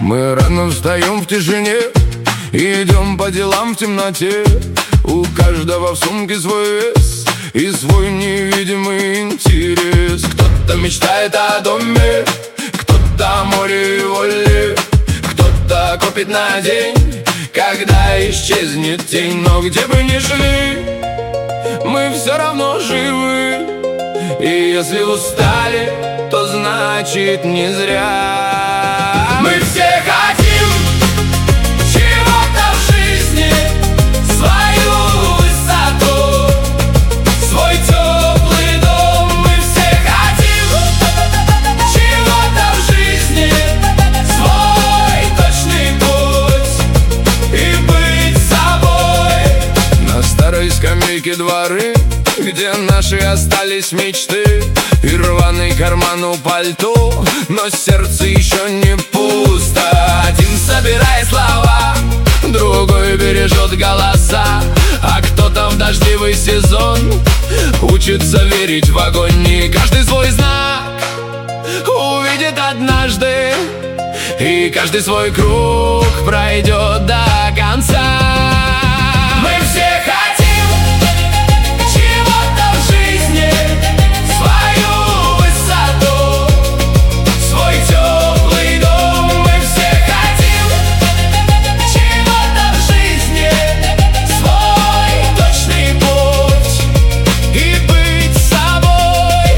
Мы рано встаем в тишине и идем по делам в темноте. У каждого в сумке свой вес и свой невидимый интерес. Кто-то мечтает о доме, кто-то о море и воле, кто-то копит на день, когда исчезнет тень. Но где бы ни шли, мы все равно живы. И если устали, то значит не зря. Мы все хотим чего-то в жизни, свою высоту, свой теплый дом. Мы все хотим чего-то в жизни, свой точный путь и быть собой. На старой скамейке дворы, где наши остались мечты, и рваный карман у пальто, но сердце еще не пусто. Один собирает слова, другой бережет голоса, а кто-то в дождливый сезон учится верить в огонь. И каждый свой знак увидит однажды, и каждый свой круг пройдет до конца. Мы все хотим чего-то в жизни, свою высоту, свой теплый дом. Мы все хотим чего-то в жизни, свой точный путь и быть собой.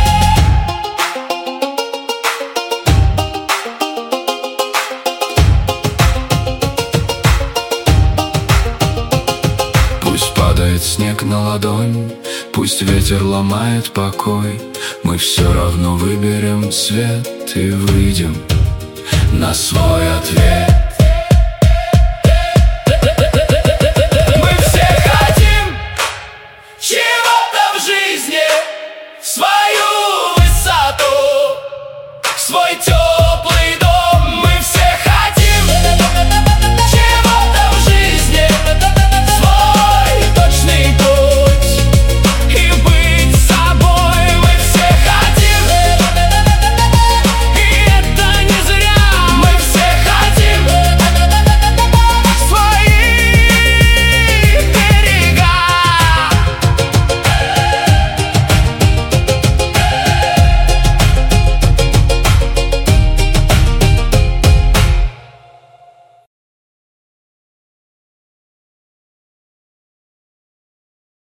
Пусть падает снег на ладонь, пусть ветер ломает покой, мы все равно выберем свет и выйдем на свой ответ.